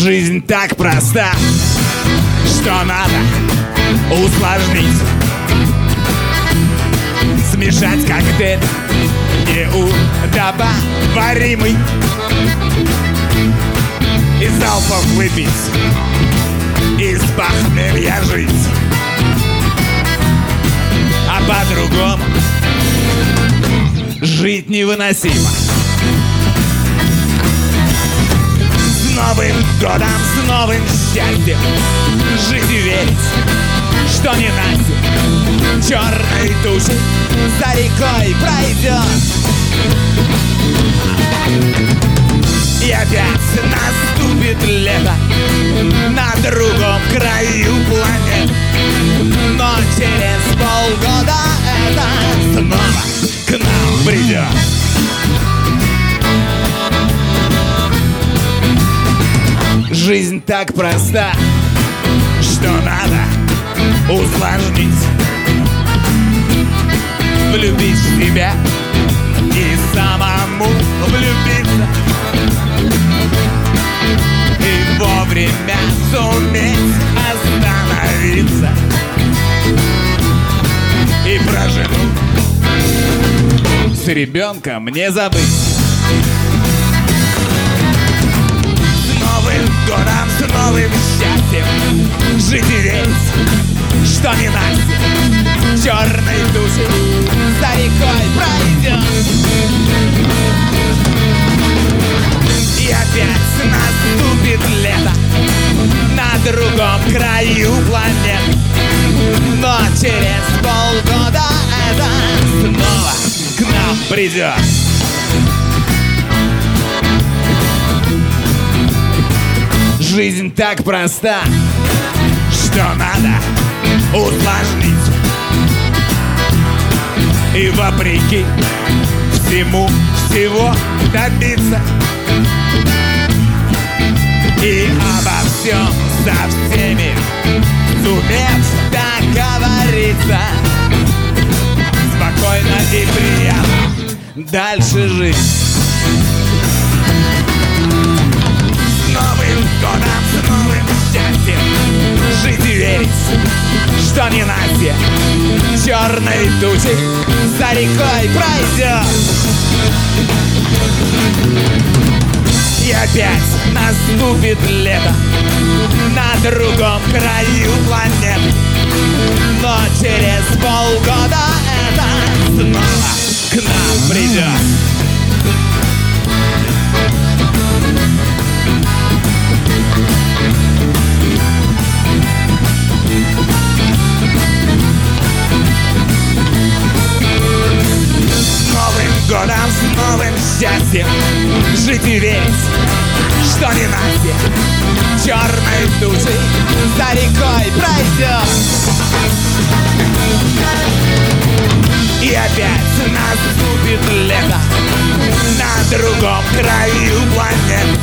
Жизнь так проста, что надо усложнить. Смешать коктейль неудобоваримый и залпом выпить, из похмелья жить. А по-другому жить невыносимо. С Новым годом, с новым счастьем жить и верить, что не ненастье черной тучи за рекой пройдет. И опять наступит лето на другом краю планет. Но через полгода это снова к нам придет. Жизнь так проста, что надо усложнить. Влюбить в себя и самому влюбиться, и вовремя суметь остановиться, и про жену с ребенком не забыть. С Новым годом, с новым счастьем жить и верить, что не ненастье черной тучи за рекой пройдет. И опять наступит лето на другом краю планет. Но через полгода это снова к нам придет. Жизнь так проста, что надо усложнить. И вопреки всему всего добиться, и обо всем со всеми суметь договориться, спокойно и приятно дальше жить. С Новым годом, с новым счастьем жить и верить, что ненастье черной тучи за рекой пройдет. И опять наступит лето на другом краю планет. Но через полгода это снова к нам придет. С Новым годом, с новым счастьем жить и верить, что ненастье черной тучи за рекой пройдет. И опять наступит лето на другом краю планет.